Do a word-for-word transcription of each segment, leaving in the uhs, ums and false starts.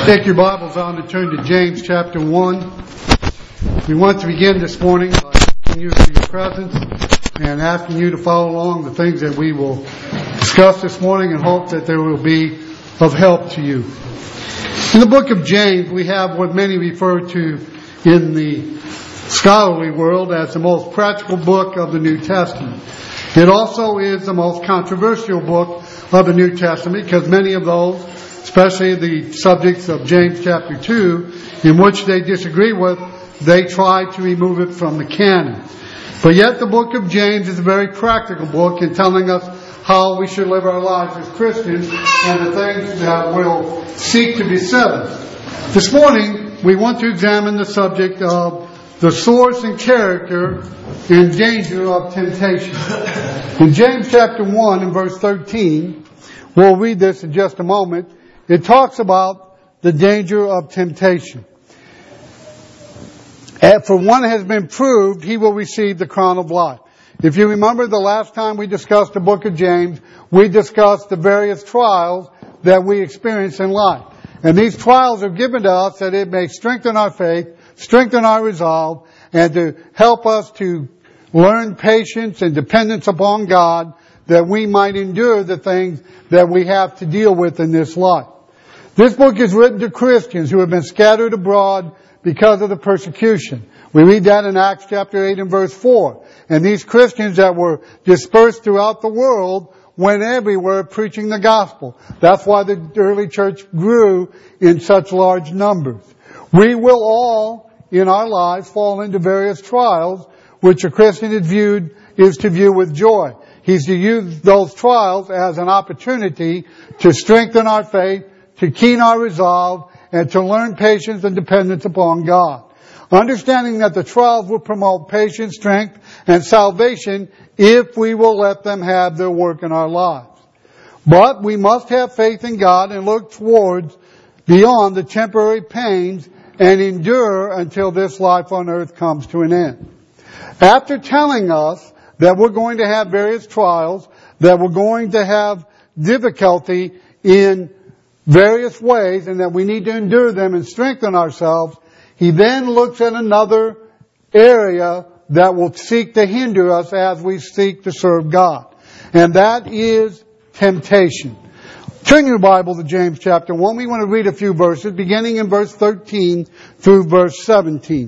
Take your Bibles on to turn to James chapter one. We want to begin this morning by asking you for your presence and asking you to follow along the things that we will discuss this morning and hope that there will be of help to you. In the book of James, we have what many refer to in the scholarly world as the most practical book of the New Testament. It also is the most controversial book of the New Testament because many of those, especially the subjects of James chapter two, in which they disagree with, they try to remove it from the canon. But yet the book of James is a very practical book in telling us how we should live our lives as Christians and the things that will seek to beset us. This morning, we want to examine the subject of the source and character and danger of temptation. In James chapter one and verse thirteen, we'll read this in just a moment. It talks about the danger of temptation. For one has been proved, he will receive the crown of life. If you remember the last time we discussed the book of James, we discussed the various trials that we experience in life. And these trials are given to us that it may strengthen our faith, strengthen our resolve, and to help us to learn patience and dependence upon God, that we might endure the things that we have to deal with in this life. This book is written to Christians who have been scattered abroad because of the persecution. We read that in Acts chapter eight and verse four. And these Christians that were dispersed throughout the world went everywhere preaching the gospel. That's why the early church grew in such large numbers. We will all, in our lives, fall into various trials, which a Christian is viewed, is to view with joy. He's to use those trials as an opportunity to strengthen our faith, to keen our resolve, and to learn patience and dependence upon God. Understanding that the trials will promote patience, strength, and salvation if we will let them have their work in our lives. But we must have faith in God and look towards beyond the temporary pains and endure until this life on earth comes to an end. After telling us that we're going to have various trials, that we're going to have difficulty in various ways, and that we need to endure them and strengthen ourselves, he then looks at another area that will seek to hinder us as we seek to serve God. And that is temptation. Turn your Bible to James chapter one. We want to read a few verses, beginning in verse thirteen through verse seventeen.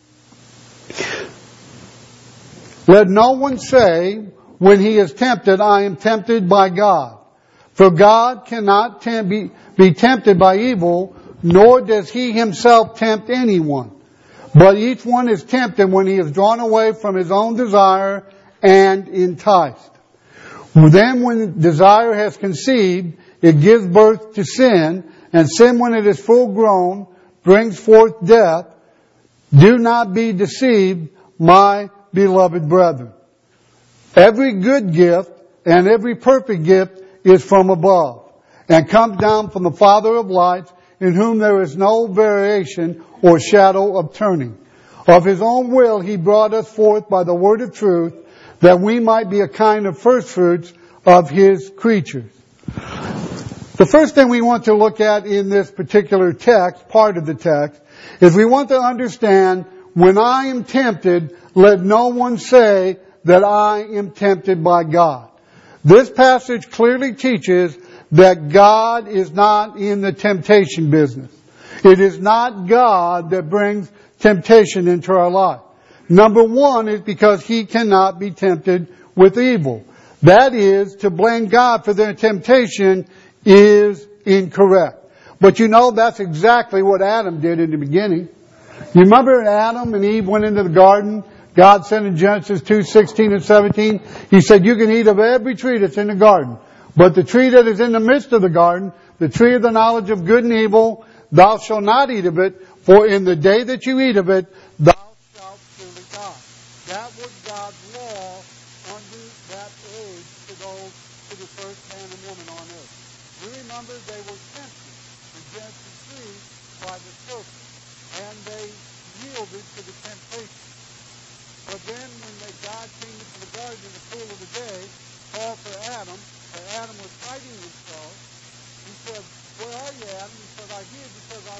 Let no one say, when he is tempted, I am tempted by God. For God cannot tempt, be, be tempted by evil, nor does He Himself tempt anyone. But each one is tempted when he is drawn away from his own desire and enticed. Then when desire has conceived, it gives birth to sin, and sin, when it is full grown, brings forth death. Do not be deceived, my beloved brethren. Every good gift and every perfect gift is from above, and comes down from the Father of lights, in whom there is no variation or shadow of turning. Of His own will He brought us forth by the word of truth, that we might be a kind of firstfruits of His creatures. The first thing we want to look at in this particular text, part of the text, is we want to understand, when I am tempted, let no one say that I am tempted by God. This passage clearly teaches that God is not in the temptation business. It is not God that brings temptation into our life. Number one is because He cannot be tempted with evil. That is, to blame God for their temptation is incorrect. But you know, that's exactly what Adam did in the beginning. You remember Adam and Eve went into the garden? God said in Genesis two, sixteen and seventeen, He said, you can eat of every tree that's in the garden. But the tree that is in the midst of the garden, the tree of the knowledge of good and evil, thou shalt not eat of it, for in the day that you eat of it, thou shalt surely die. That was God's law under that age to those, to the first man and woman on earth. You remember they were tempted in Genesis three by the serpent, and they yielded to the temptation. But then when they, God came into the garden in the cool of the day, called for Adam, and Adam was hiding himself, He said, where are you, Adam? He said, I hid because I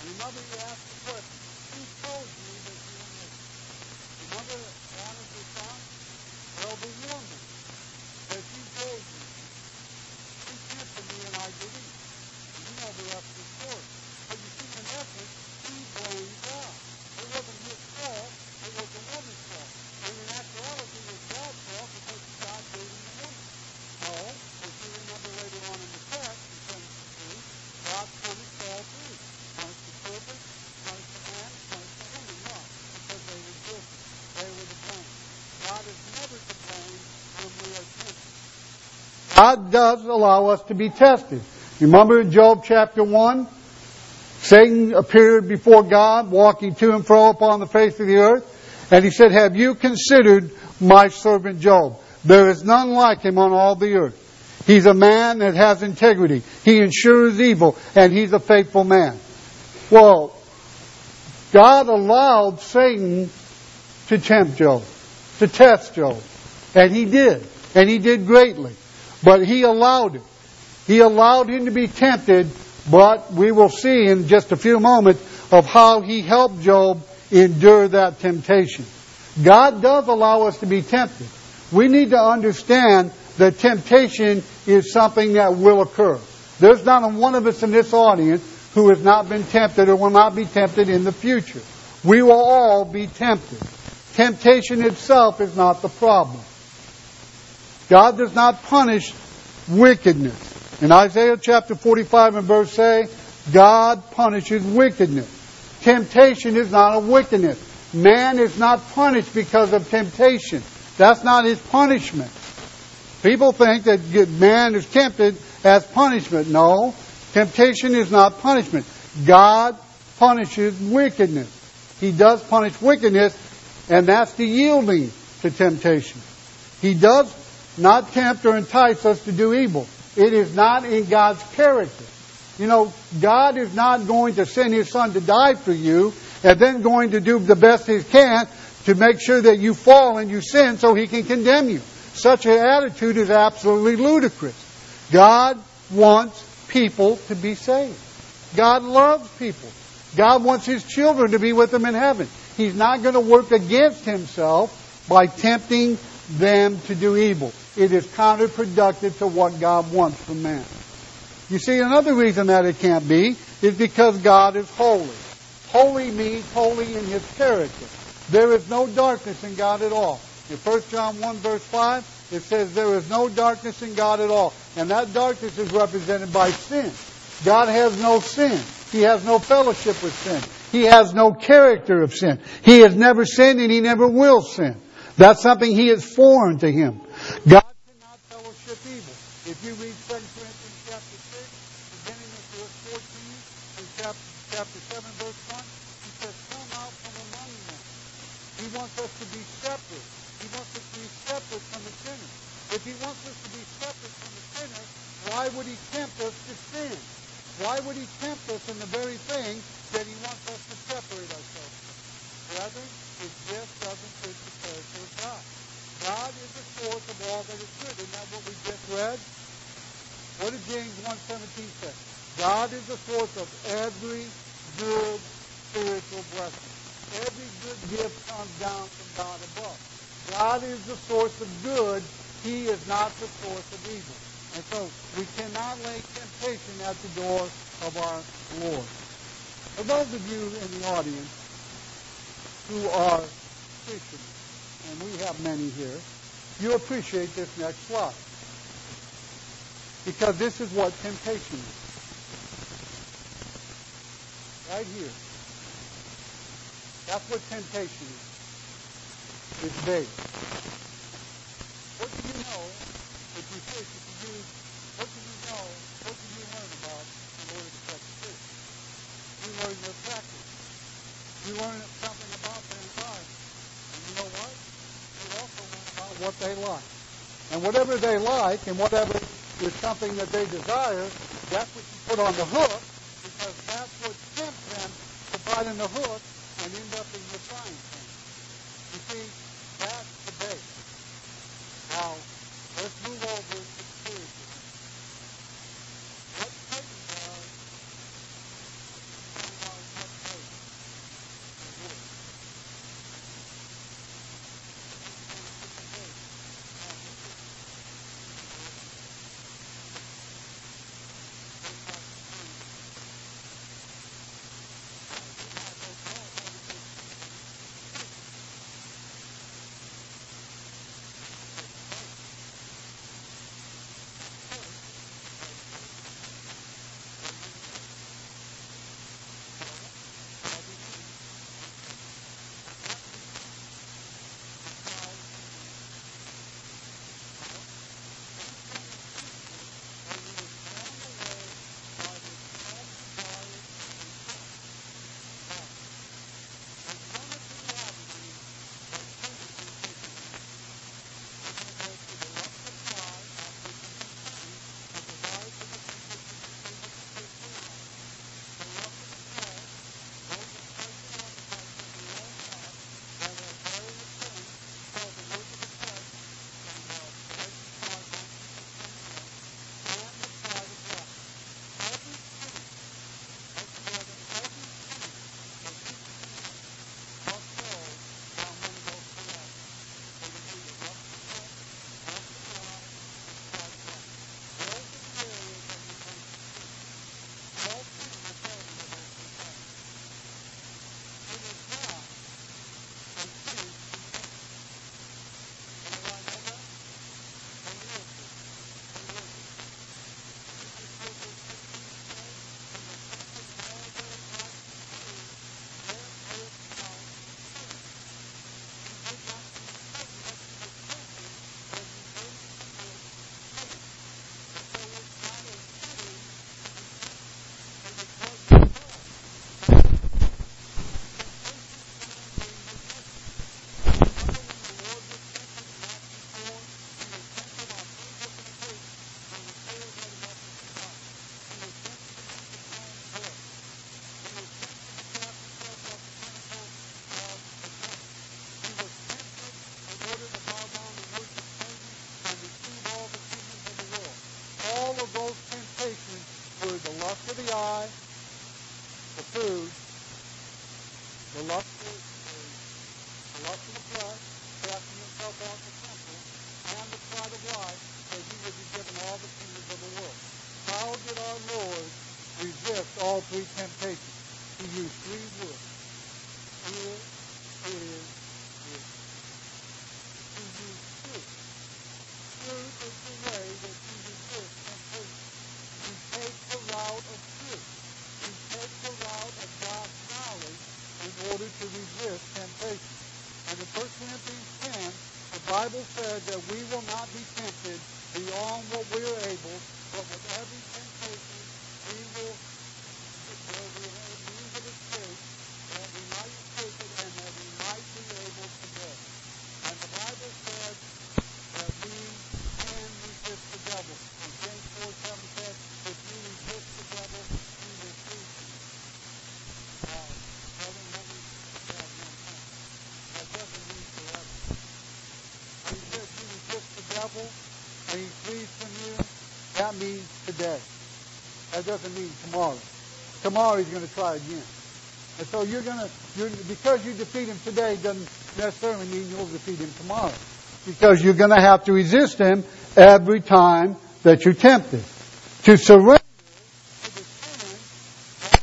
Remember, you asked the question, who told you that you were naked? Remember Adam's response? Well, the woman that you told me, she tempted me and I did eat. And you know the rest of the story. But you see, in essence, he blamed God. It wasn't his fault, it was the woman's fault. And in actuality, it was God's fault because God gave him the woman. No, as you remember later on in the text, in Genesis three, God punished all three. Punished the serpent, punished the man, punished the woman. No, because they were guilty. They were to blame. God is never to blame when we are tempted. God does allow us to be tested. Remember in Job chapter one? Satan appeared before God, walking to and fro upon the face of the earth. And he said, have you considered my servant Job? There is none like him on all the earth. He's a man that has integrity. He ensures evil, and he's a faithful man. Well, God allowed Satan to tempt Job, to test Job. And he did. And he did greatly. But he allowed it. He allowed him to be tempted, but we will see in just a few moments of how he helped Job endure that temptation. God does allow us to be tempted. We need to understand that temptation is something that will occur. There's not a one of us in this audience who has not been tempted or will not be tempted in the future. We will all be tempted. Temptation itself is not the problem. God does not punish wickedness. In Isaiah chapter forty-five and verse eight, God punishes wickedness. Temptation is not a wickedness. Man is not punished because of temptation. That's not his punishment. People think that man is tempted as punishment. No, temptation is not punishment. God punishes wickedness. He does punish wickedness, and that's the yielding to temptation. He does not tempt or entice us to do evil. It is not in God's character. You know, God is not going to send His Son to die for you and then going to do the best He can to make sure that you fall and you sin so He can condemn you. Such an attitude is absolutely ludicrous. God wants people to be saved. God loves people. God wants His children to be with Him in heaven. He's not going to work against Himself by tempting them to do evil. It is counterproductive to what God wants from man. You see, another reason that it can't be is because God is holy. Holy means holy in His character. There is no darkness in God at all. In First John one verse five, it says there is no darkness in God at all. And that darkness is represented by sin. God has no sin. He has no fellowship with sin. He has no character of sin. He has never sinned and He never will sin. That's something He is foreign to Him. God cannot fellowship evil. If you read Second Corinthians chapter six, beginning with verse fourteen, and chapter, chapter seven, verse one, He says, come out from among them. He wants us to be separate. He wants us to be separate from the sinner. If He wants us to be separate from the sinner, why would He tempt us to sin? Why would He tempt us in the very thing that He wants us to separate ourselves from? Brethren, it just doesn't fit the character of God. God is the source of all that is good. Isn't that what we just read? What did James one seventeen say? God is the source of every good spiritual blessing. Every good gift comes down from God above. God is the source of good. He is not the source of evil. And so we cannot lay temptation at the door of our Lord. For those of you in the audience who are Christians, and we have many here, you appreciate this next slide. Because this is what temptation is. Right here. That's what temptation is. It's big. What do you know if you fish, if you use, what do you know, what do you learn about in order to catch a fish? You learn their practice. You learn something about their lives. And you know what? You also learn about what they like. And whatever they like and whatever is something that they desire, that's what you put on the hook, because that's what tempts them to bite in the hook and end up in your frying pan. You see, that's the base. Now, let's move over to the spiritual. What Satan does in our lust of the eye, the food, the lust of the, the lust of the flesh, casting himself out the temple, and the pride of life, that he would be given all the kingdoms of the world. How did our Lord resist all three temptations? He used three words. Here is it. He used truth. Truth is the way that you resist temptation. You take the route of truth. You take the route of God's knowledge in order to resist temptation. And in First Corinthians ten, the Bible says that we will not be tempted beyond what we are able, but with every temptation we will, there will be a means of escape, that we might escape it and that we might be able to bear. And the Bible says that we can resist the devil. And James four seven says, if you resist the devil, he will flee from you. Uh, Brother, let me add one thing. That doesn't mean forever. When he says you resist the devil and he flees from you, that means today. That doesn't mean tomorrow. Tomorrow he's going to try again. And so you're going to, you're, because you defeat him today doesn't necessarily mean you'll defeat him tomorrow. Because you're going to have to resist him every time that you're tempted. To surrender to the sin, that's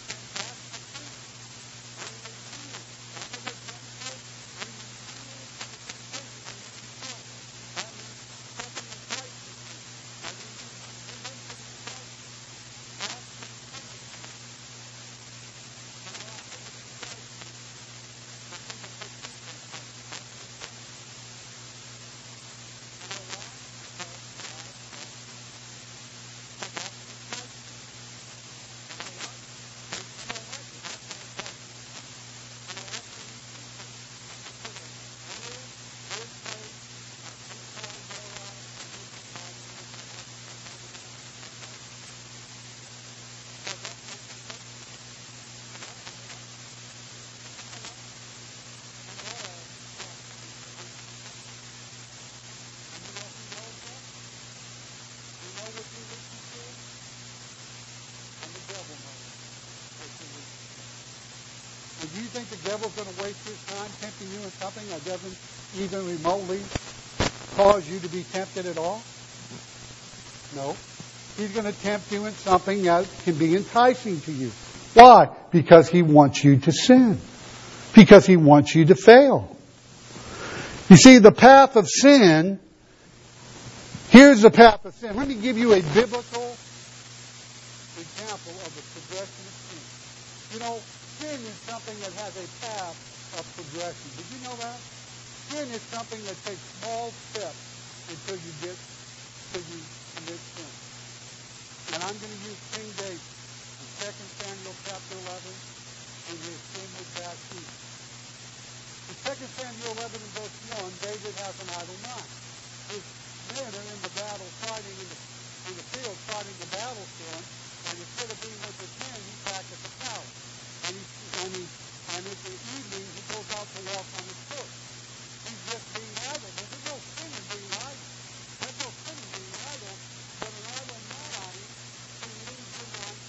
And do you think the devil's going to waste his time tempting you in something that doesn't even remotely cause you to be tempted at all? No. He's going to tempt you in something that can be enticing to you. Why? Because he wants you to sin. Because he wants you to fail. You see, the path of sin, here's the path of sin. Let me give you a biblical example of the progression of sin. You know, sin is something that has a path of progression. Did you know that? Sin is something that takes small steps until you get, until you commit sin. And I'm going to use King David in Second Samuel chapter eleven and his sin with Bathsheba. In Second Samuel eleven and verse one, David has an idle mind. His men are in the battle fighting in the, in the field fighting the battle for him, and instead of being with his men, he's back at the palace. And, he, and, he, and in the evening, he goes out to walk on his foot. He's just being idle. But there's no sin in being idle. There's no sin in being idle, but an idle mind can lead you on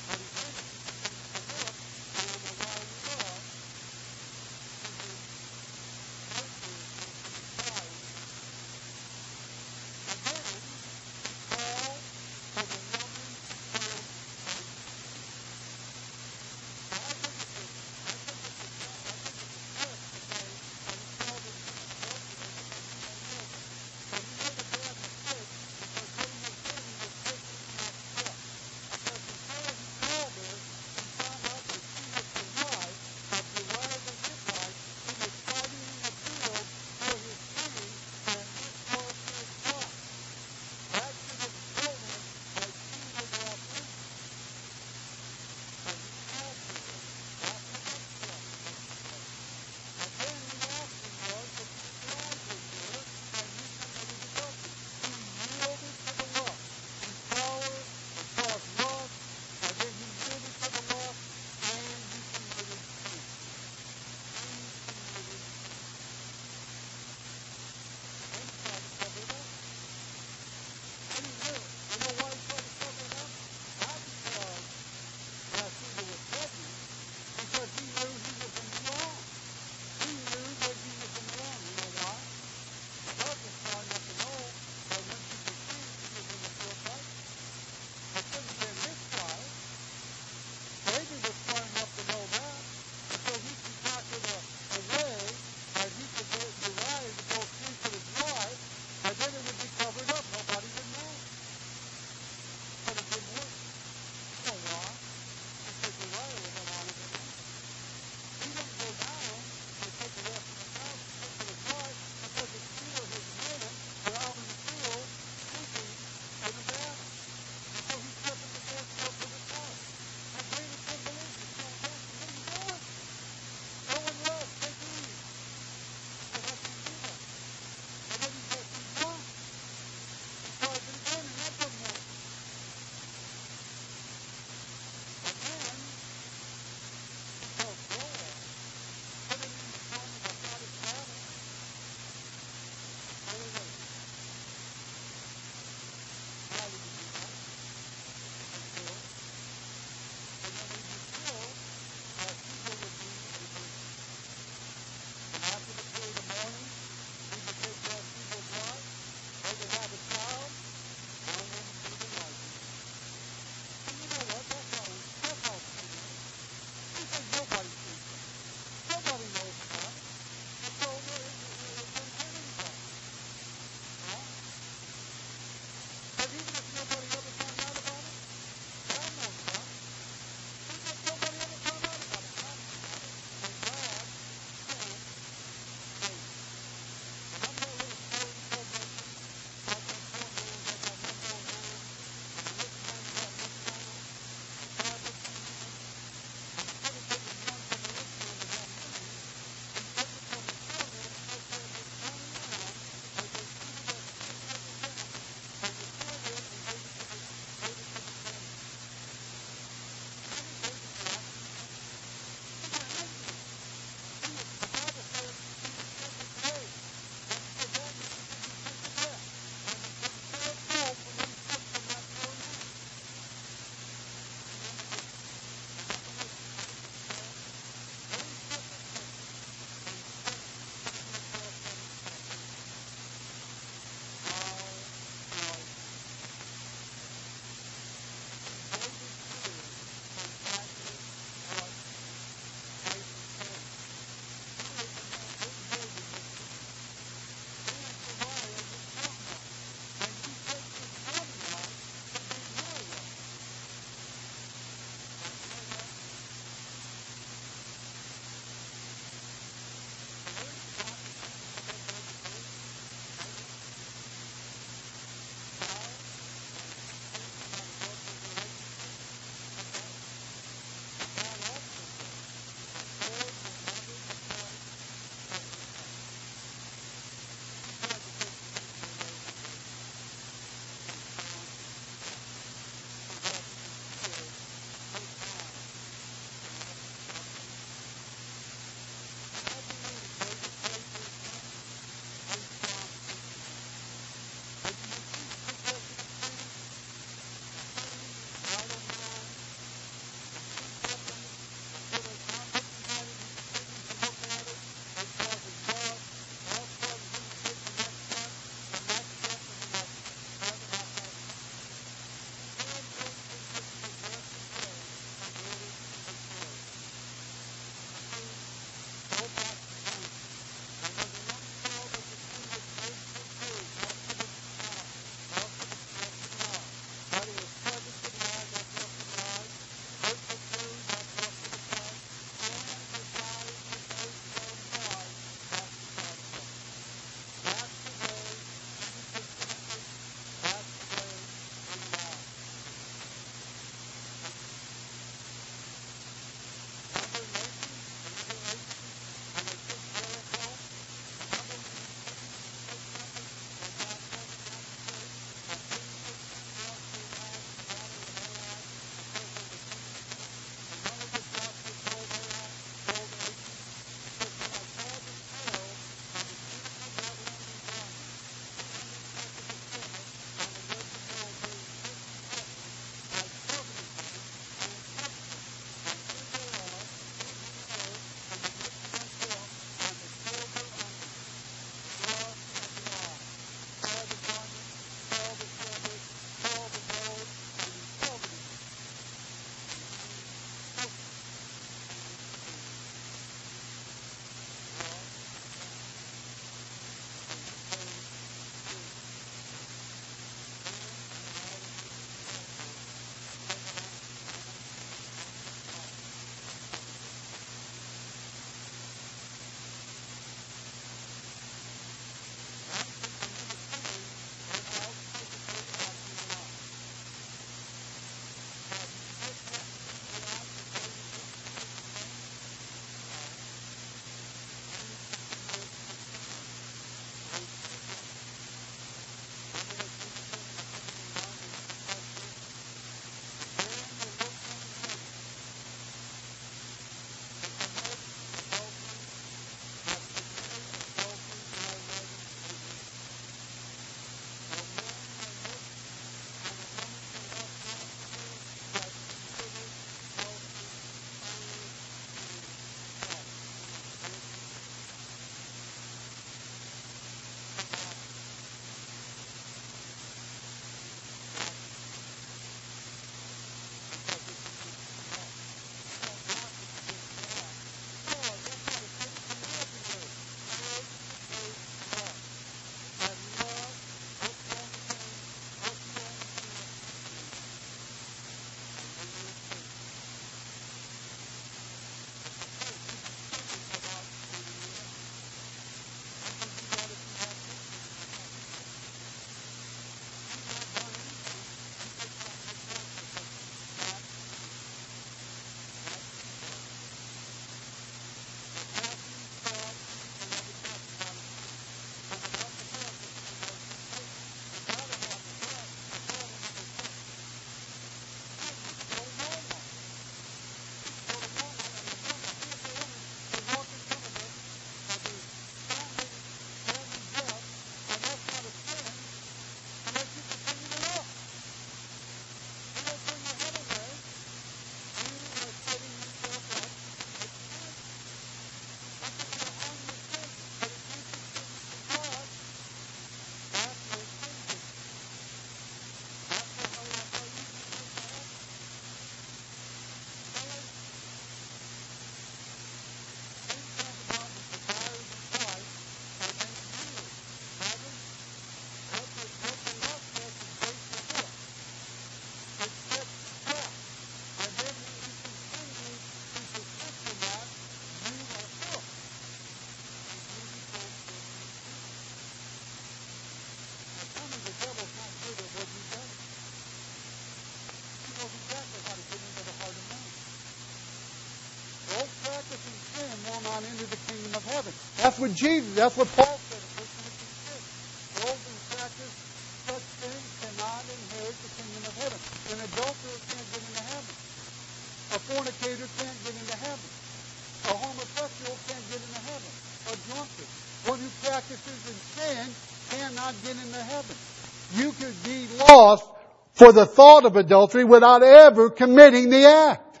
That's what Jesus, that's what Paul said in First Corinthians six. Those who practice such things cannot inherit the kingdom of heaven. An adulterer can't get into heaven. A fornicator can't get into heaven. A homosexual can't get into heaven. A drunkard, one who practices in sin, cannot get into heaven. You could be lost for the thought of adultery without ever committing the act.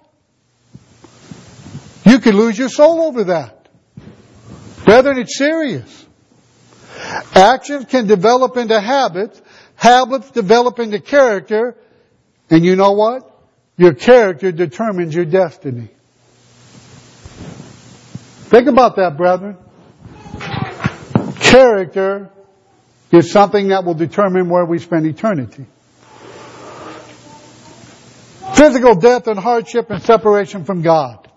You could lose your soul over that. Brethren, it's serious. Actions can develop into habits. Habits develop into character. And you know what? Your character determines your destiny. Think about that, brethren. Character is something that will determine where we spend eternity. Physical death and hardship and separation from God.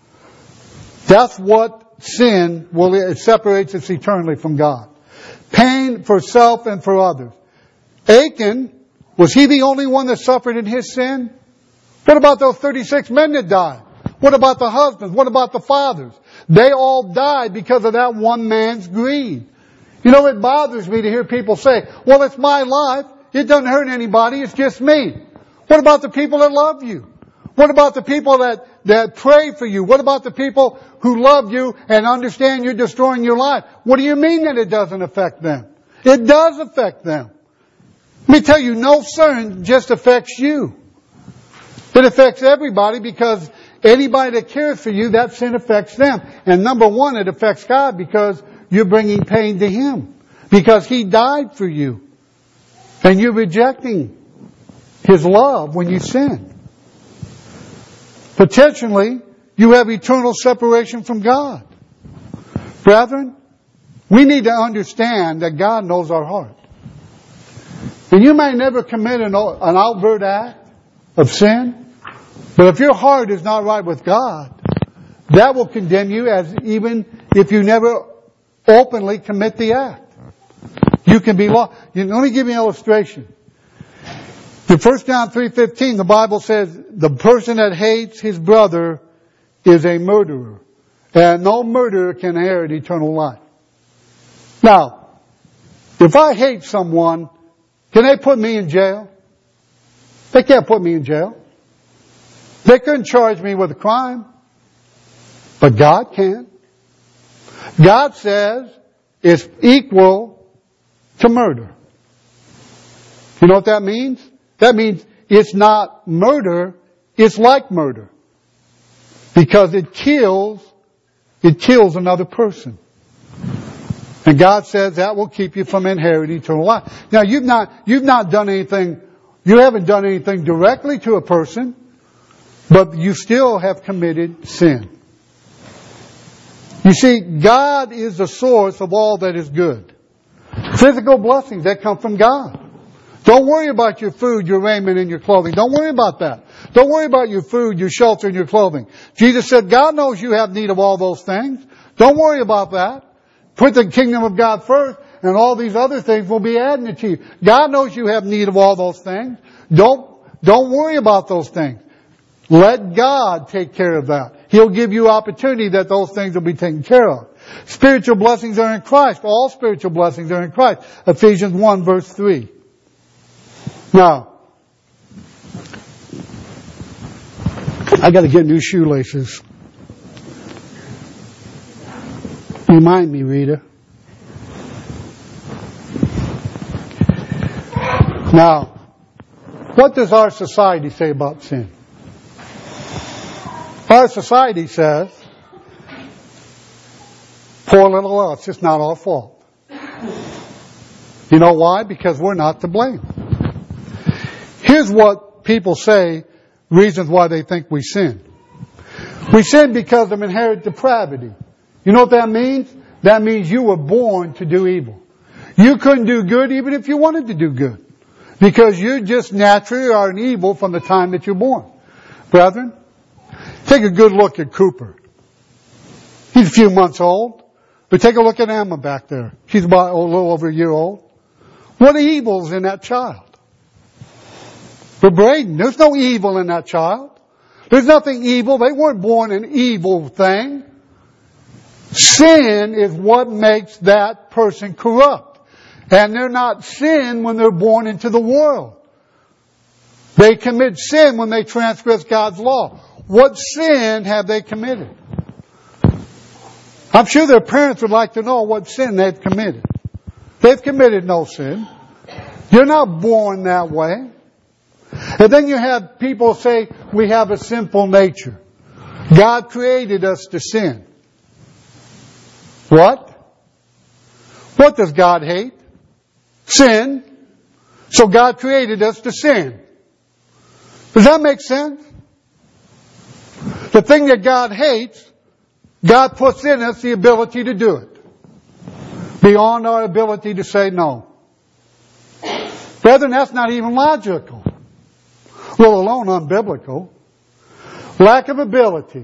That's what sin will, it separates us eternally from God. Pain for self and for others. Achan, was he the only one that suffered in his sin? What about those thirty-six men that died? What about the husbands? What about the fathers? They all died because of that one man's greed. You know, it bothers me to hear people say, well, it's my life. It doesn't hurt anybody. It's just me. What about the people that love you? What about the people that, that pray for you? What about the people who love you and understand you're destroying your life? What do you mean that it doesn't affect them? It does affect them. Let me tell you, no sin just affects you. It affects everybody because anybody that cares for you, that sin affects them. And number one, it affects God because you're bringing pain to Him. Because He died for you. And you're rejecting His love when you sin. Potentially, you have eternal separation from God. Brethren, we need to understand that God knows our heart. And you may never commit an, an overt act of sin, but if your heart is not right with God, that will condemn you as even if you never openly commit the act. You can be lost. Let me give you an illustration. In First John three fifteen, the Bible says, the person that hates his brother is a murderer. And no murderer can inherit eternal life. Now, if I hate someone, can they put me in jail? They can't put me in jail. They couldn't charge me with a crime. But God can. God says it's equal to murder. You know what that means? That means it's not murder, it's like murder. Because it kills, it kills another person. And God says that will keep you from inheriting eternal life. Now you've not, you've not done anything, you haven't done anything directly to a person, but you still have committed sin. You see, God is the source of all that is good. Physical blessings that come from God. Don't worry about your food, your raiment, and your clothing. Don't worry about that. Don't worry about your food, your shelter, and your clothing. Jesus said, God knows you have need of all those things. Don't worry about that. Put the kingdom of God first, and all these other things will be added to you. God knows you have need of all those things. Don't, don't worry about those things. Let God take care of that. He'll give you opportunity that those things will be taken care of. Spiritual blessings are in Christ. All spiritual blessings are in Christ. Ephesians one verse three. Now, I got to get new shoelaces. Remind me, Rita. Now, what does our society say about sin? Our society says, poor little us, it's not our fault. You know why? Because we're not to blame. Here's what people say, reasons why they think we sin. We sin because of inherent depravity. You know what that means? That means you were born to do evil. You couldn't do good even if you wanted to do good. Because you just naturally are an evil from the time that you're born. Brethren, take a good look at Cooper. He's a few months old. But take a look at Emma back there. She's about a little over a year old. What evil's in that child? For Braden, there's no evil in that child. There's nothing evil. They weren't born an evil thing. Sin is what makes that person corrupt. And they're not sin when they're born into the world. They commit sin when they transgress God's law. What sin have they committed? I'm sure their parents would like to know what sin they've committed. They've committed no sin. You're not born that way. And then you have people say we have a sinful nature. God created us to sin. What? What does God hate? Sin. So God created us to sin. Does that make sense? The thing that God hates, God puts in us the ability to do it. Beyond our ability to say no. Brethren, that's not even logical. Let alone unbiblical. Lack of ability.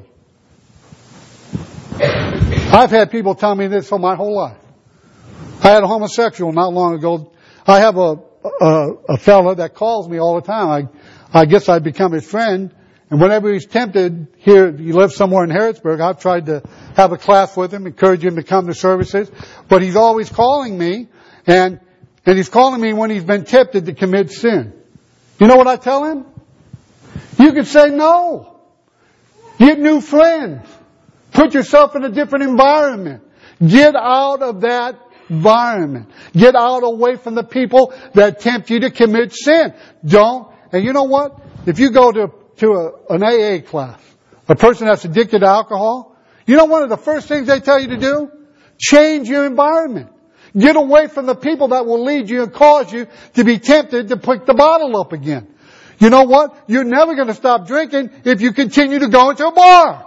I've had people tell me this for my whole life. I had a homosexual not long ago. I have a, a, a fella that calls me all the time. I, I guess I've become his friend. And whenever he's tempted, here, he lives somewhere in Harrodsburg, I've tried to have a class with him, encourage him to come to services. But he's always calling me, and, and he's calling me when he's been tempted to commit sin. You know what I tell him? You can say no. Get new friends. Put yourself in a different environment. Get out of that environment. Get out away from the people that tempt you to commit sin. Don't. And you know what? If you go to, to a, an A A class, a person that's addicted to alcohol, you know one of the first things they tell you to do? Change your environment. Get away from the people that will lead you and cause you to be tempted to pick the bottle up again. You know what? You're never going to stop drinking if you continue to go into a bar.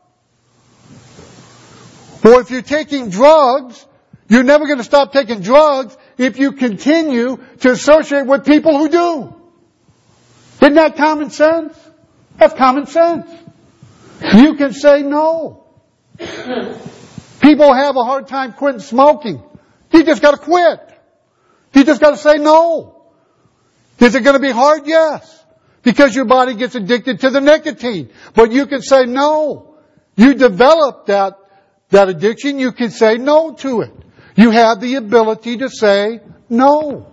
Or if you're taking drugs, you're never going to stop taking drugs if you continue to associate with people who do. Isn't that common sense? That's common sense. You can say no. People have a hard time quitting smoking. You just got to quit. You just got to say no. Is it going to be hard? Yes. Because your body gets addicted to the nicotine. But you can say no. You develop that, that addiction. You can say no to it. You have the ability to say no.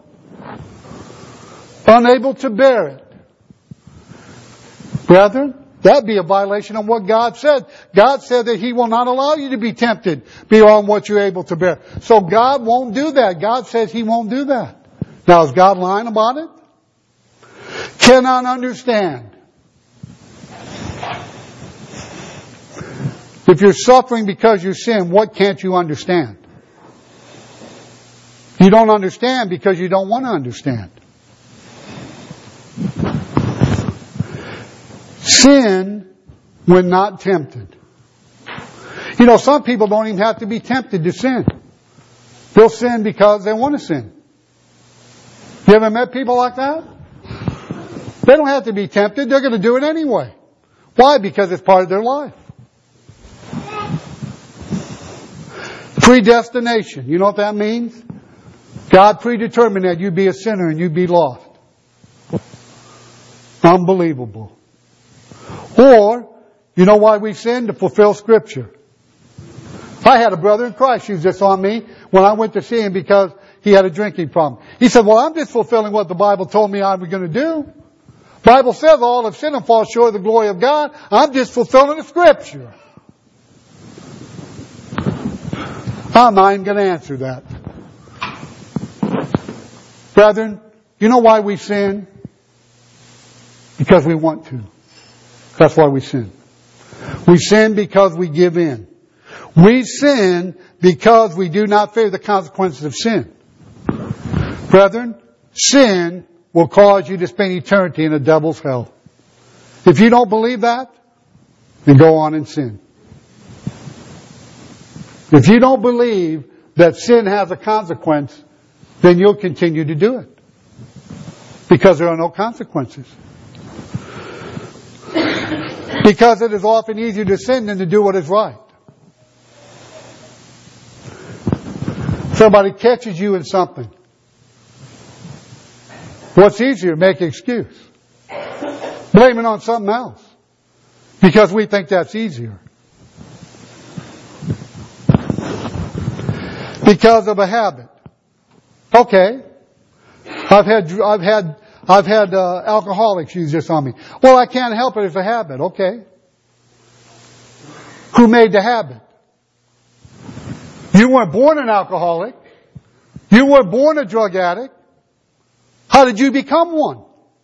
Unable to bear it. Brethren, that'd be a violation of what God said. God said that He will not allow you to be tempted beyond what you're able to bear. So God won't do that. God says He won't do that. Now, is God lying about it? Cannot understand. If you're suffering because you sin, what can't you understand? You don't understand because you don't want to understand. Sin when not tempted. You know, some people don't even have to be tempted to sin. They'll sin because they want to sin. You ever met people like that? They don't have to be tempted. They're going to do it anyway. Why? Because it's part of their life. Predestination. You know what that means? God predetermined that you'd be a sinner and you'd be lost. Unbelievable. Or, you know why we sin? To fulfill Scripture. I had a brother in Christ use this on me when I went to see him because he had a drinking problem. He said, well, I'm just fulfilling what the Bible told me I was going to do. The Bible says all have sinned and fall short of the glory of God. I'm just fulfilling the Scripture. I'm not even going to answer that. Brethren, you know why we sin? Because we want to. That's why we sin. We sin because we give in. We sin because we do not fear the consequences of sin. Brethren, sin will cause you to spend eternity in a devil's hell. If you don't believe that, then go on and sin. If you don't believe that sin has a consequence, then you'll continue to do it. Because there are no consequences. Because it is often easier to sin than to do what is right. Somebody catches you in something. What's easier? Make an excuse. Blame it on something else. Because we think that's easier. because of a habit. Okay. I've had, I've had, I've had uh, alcoholics use this on me. Well, I can't help it. It's a habit. Okay. Who made the habit? You weren't born an alcoholic. You weren't born a drug addict. How did you become one?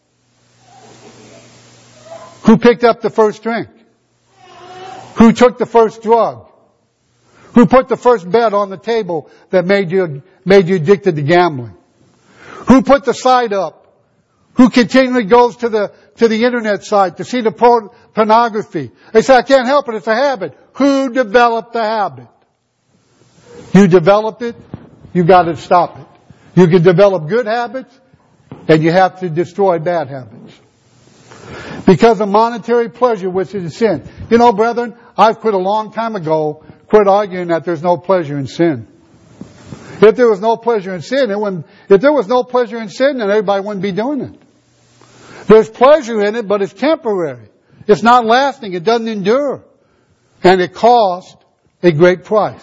Who picked up the first drink? Who took the first drug? Who put the first bet on the table that made you, made you addicted to gambling? Who put the site up? Who continually goes to the, to the internet site to see the porn, pornography? They say, I can't help it, it's a habit. Who developed the habit? You developed it, you got to stop it. You can develop good habits, and you have to destroy bad habits. Because of monetary pleasure, which is sin. You know, brethren, I've quit a long time ago, quit arguing that there's no pleasure in sin. If there was no pleasure in sin, it wouldn't, if there was no pleasure in sin, then everybody wouldn't be doing it. There's pleasure in it, but it's temporary. It's not lasting. It doesn't endure. And it cost a great price.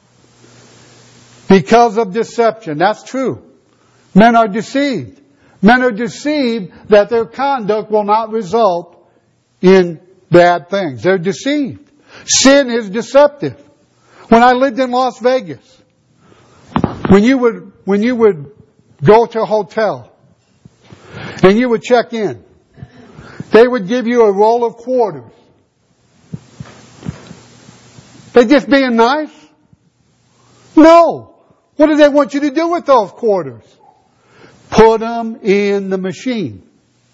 Because of deception. That's true. Men are deceived. Men are deceived that their conduct will not result in bad things. They're deceived. Sin is deceptive. When I lived in Las Vegas, when you would, when you would go to a hotel and you would check in, they would give you a roll of quarters. They just being nice? No. What do they want you to do with those quarters? Put them in the machine.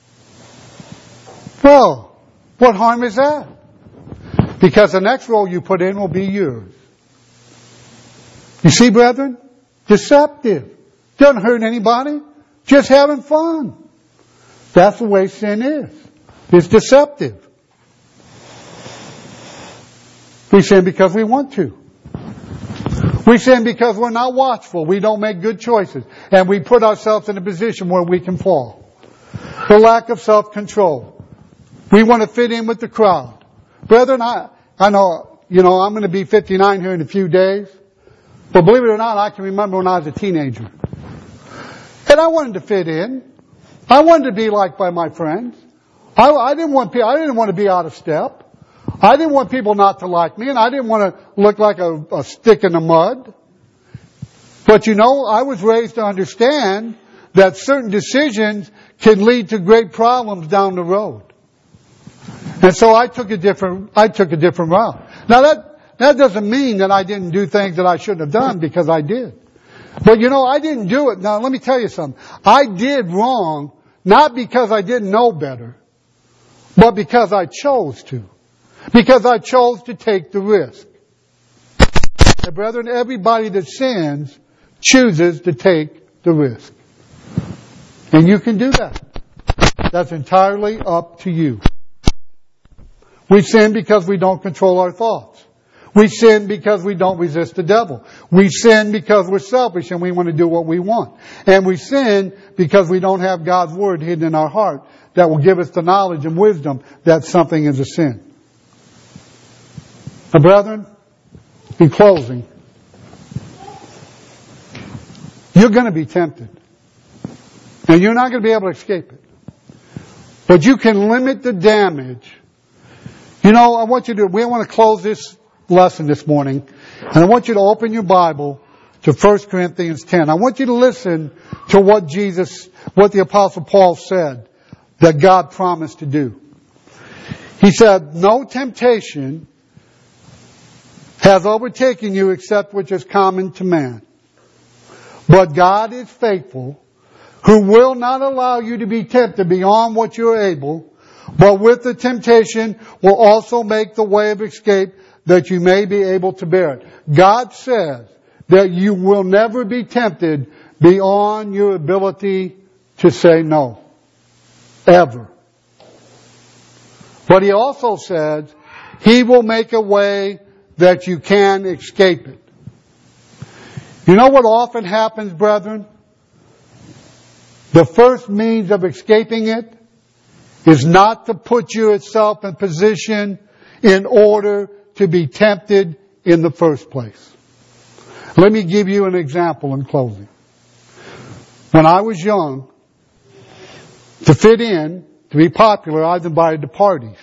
Well, what harm is that? Because the next roll you put in will be yours. You see, brethren? Deceptive. Doesn't hurt anybody. Just having fun. That's the way sin is. It's deceptive. We sin because we want to. We sin because we're not watchful. We don't make good choices. And we put ourselves in a position where we can fall. The lack of self-control. We want to fit in with the crowd. Brethren, I, I know, you know, I'm going to be fifty-nine here in a few days. But believe it or not, I can remember when I was a teenager. And I wanted to fit in. I wanted to be liked by my friends. I, I didn't want, I didn't want to be out of step. I didn't want people not to like me, and I didn't want to look like a, a stick in the mud. But you know, I was raised to understand that certain decisions can lead to great problems down the road. And so I took a different, I took a different route. Now that, that doesn't mean that I didn't do things that I shouldn't have done, because I did. But you know, I didn't do it. Now let me tell you something. I did wrong, not because I didn't know better, but because I chose to. Because I chose to take the risk. And brethren, everybody that sins chooses to take the risk. And you can do that. That's entirely up to you. We sin because we don't control our thoughts. We sin because we don't resist the devil. We sin because we're selfish and we want to do what we want. And we sin because we don't have God's Word hidden in our heart that will give us the knowledge and wisdom that something is a sin. Now, brethren, in closing, you're going to be tempted. And you're not going to be able to escape it. But you can limit the damage. You know, I want you to, we want to close this lesson this morning. And I want you to open your Bible to First Corinthians ten. I want you to listen to what Jesus, what the Apostle Paul said that God promised to do. He said, no temptation has overtaken you except which is common to man. But God is faithful, who will not allow you to be tempted beyond what you're able, but with the temptation will also make the way of escape that you may be able to bear it. God says that you will never be tempted beyond your ability to say no. Ever. But He also says He will make a way that you can escape it. You know what often happens, brethren? The first means of escaping it is not to put yourself in position in order to be tempted in the first place. Let me give you an example in closing. When I was young, to fit in, to be popular, I was invited to parties.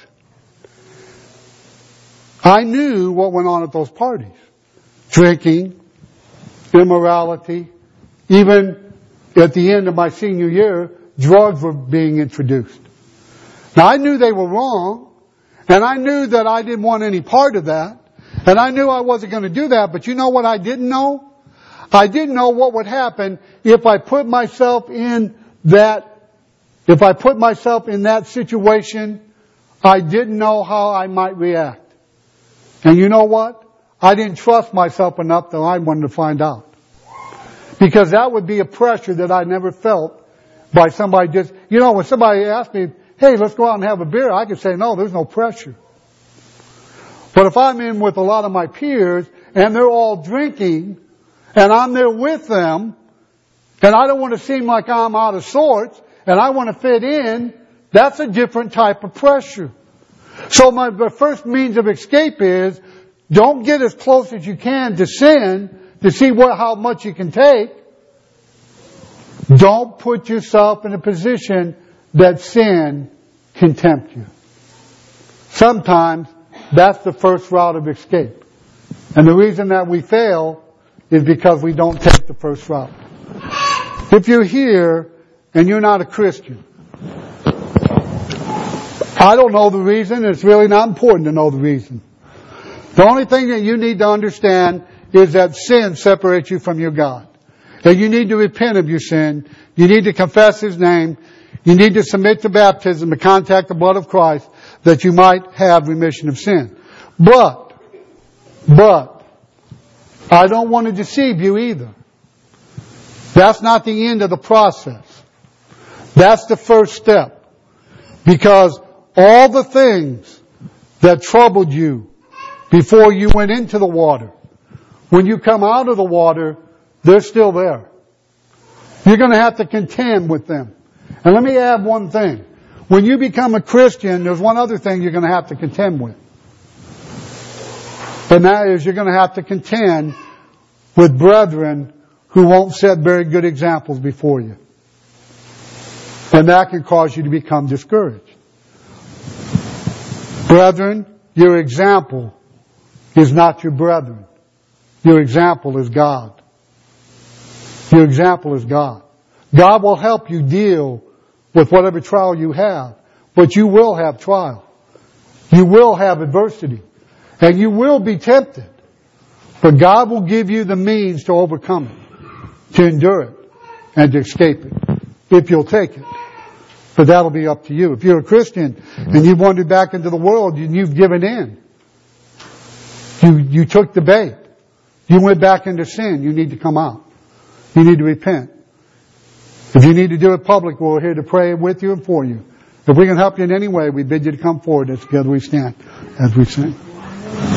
I knew what went on at those parties. Drinking, immorality, even at the end of my senior year, drugs were being introduced. Now I knew they were wrong, and I knew that I didn't want any part of that, and I knew I wasn't going to do that, but you know what I didn't know? I didn't know what would happen if I put myself in that, if I put myself in that situation. I didn't know how I might react. And you know what? I didn't trust myself enough that I wanted to find out. Because that would be a pressure that I never felt by somebody just, you know, when somebody asked me, hey, let's go out and have a beer, I could say, no, there's no pressure. But if I'm in with a lot of my peers and they're all drinking and I'm there with them and I don't want to seem like I'm out of sorts and I want to fit in, that's a different type of pressure. So my the first means of escape is don't get as close as you can to sin to see what, how much you can take. Don't put yourself in a position that sin can tempt you. Sometimes that's the first route of escape. And the reason that we fail is because we don't take the first route. If you're here and you're not a Christian, I don't know the reason. It's really not important to know the reason. The only thing that you need to understand is that sin separates you from your God. And you need to repent of your sin. You need to confess His name. You need to submit to baptism to contact the blood of Christ that you might have remission of sin. But, but, I don't want to deceive you either. That's not the end of the process. That's the first step. Because all the things that troubled you before you went into the water, when you come out of the water, they're still there. You're going to have to contend with them. And let me add one thing. When you become a Christian, there's one other thing you're going to have to contend with. And that is you're going to have to contend with brethren who won't set very good examples before you. And that can cause you to become discouraged. Brethren, your example is not your brethren. Your example is God. Your example is God. God will help you deal with whatever trial you have. But you will have trial. You will have adversity. And you will be tempted. But God will give you the means to overcome it, to endure it, and to escape it, if you'll take it. But that'll be up to you. If you're a Christian and you've wandered back into the world and you've given in, you, you took the bait, you went back into sin, you need to come out. You need to repent. If you need to do it public, we're here to pray with you and for you. If we can help you in any way, we bid you to come forward as together we stand as we sing.